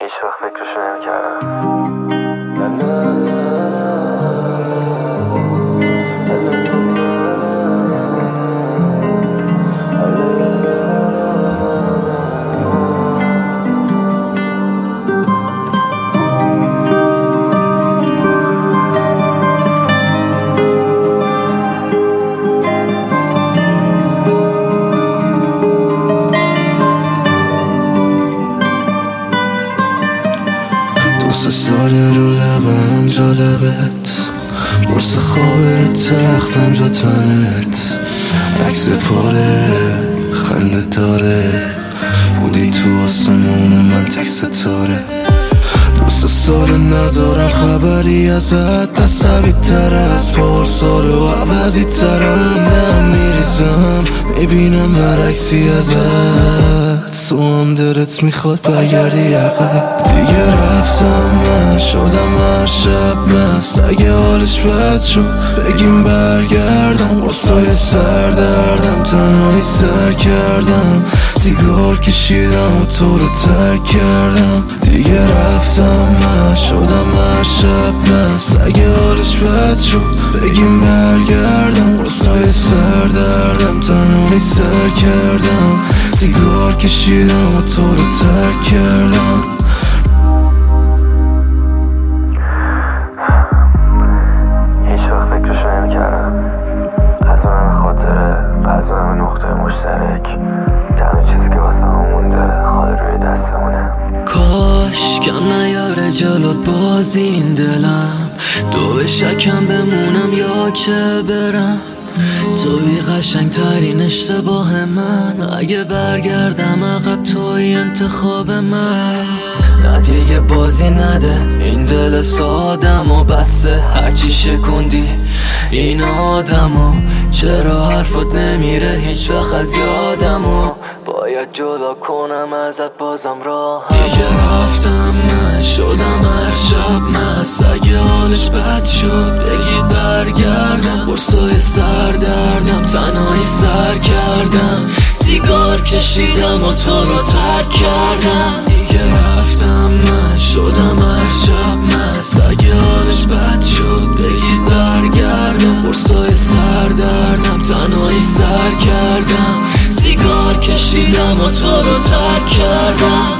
هیچ وقت فکرشو نمی‌کردم. سه ساله رو لبم جالبت قرص خواب رو تختم جا تنت عکس پاره خنده داره بودی تو آسمون من تک ستاره دو سه ساله ندارم خبری ازت عصبی تر از پارسال و عوضی ترم دم میریزم میبینم برعکسی ازت تو هم دلت میخواد برگردی عقب دیگه رفتم من شدم هر شب مست اگه حالش بد شد بگیم برگردم قرصای سردردم تنهایی سر کردم سیگار کشیدم و تو رو ترک کردم دیگه رفتم من شدم هر شب مست اگه حالش بد شد بگیم برگردم قرصای سردردم تنهایی سر کردم سیگار کشیدم و تو رو ترک کردم هیچ وقت فکرشو نمی‌کردم. از اون خاطره از اون نقطه مشترک تنها چیزی که واسه هم مونده حال روی دستمونه. کاش کم نیاره جلوت باز این دلم تو به شکم بمونم یا که برم توی قشنگ ترین اشتباه من اگه برگردم عقب توی انتخاب من نه دیگه بازی نده این دل سادم و بسته هرچی شکوندی این آدمو چرا حرفت نمیره هیچ وقت از یادمو باید جدا کنم ازت بازم راه دیگه رفتم من شدم هر شب مست اگه حالش بد شد بگید برگردم قرصای سردردم تنهایی سر کردم سیگار کشیدم و تو رو ترک کردم دیگه رفتم من شدم هر شب مست اگه حالش بد شد بگید برگردم قرصای سردردم تنهایی سر کردم سیگار کشیدم و تو رو ترک کردم